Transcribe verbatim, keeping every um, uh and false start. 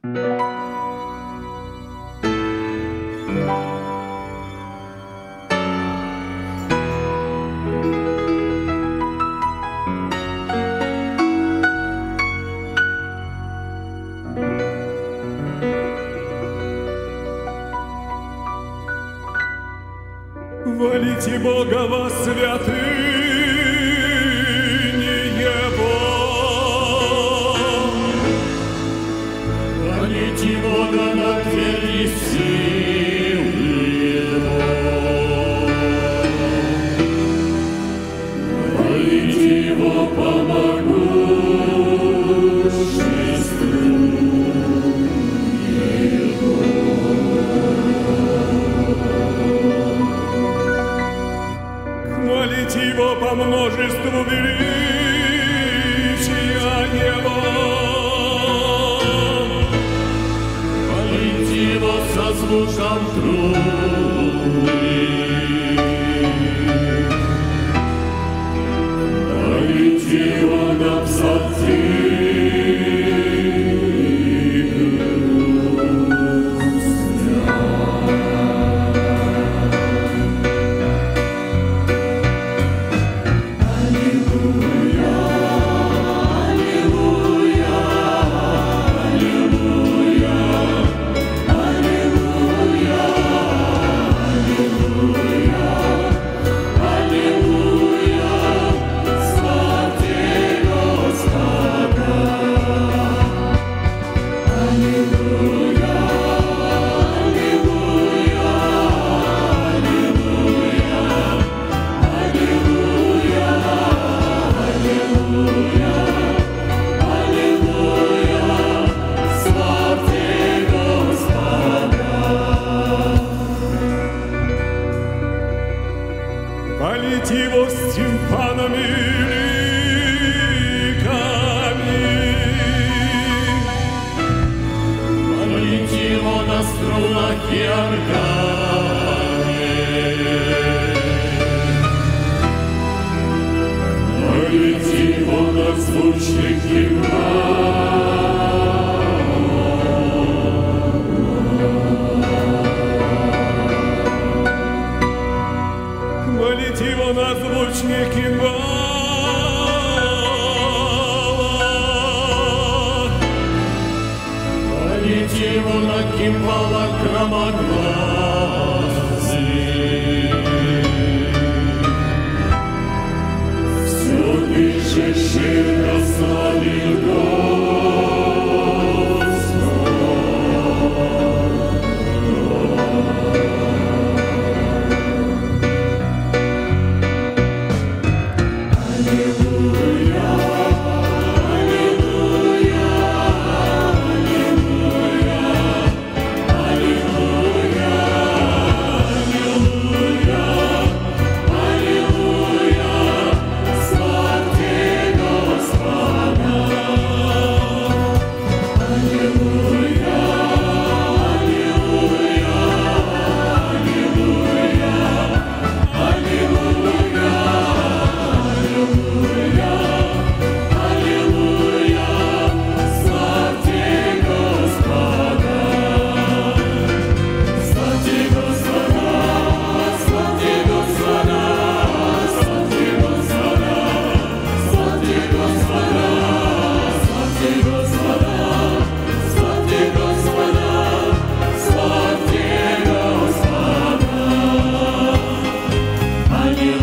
Хвалите Бога во святыне Его. Хвалите Бога на двери силы Его. Хвалите Его по могуществу Его. Хвалите Его по множеству величия Его. Хвалите Его со звуком трубы. Хвалите Его на псалте. Хвалите Его с тимпанами ликами. Хвалите Его на струнах и органе. Хвалите Его на звучных Хвалите Его на звучных кимвалах. Хвалите Его на кимвалах громогласных. Все дышащих прославил Господа.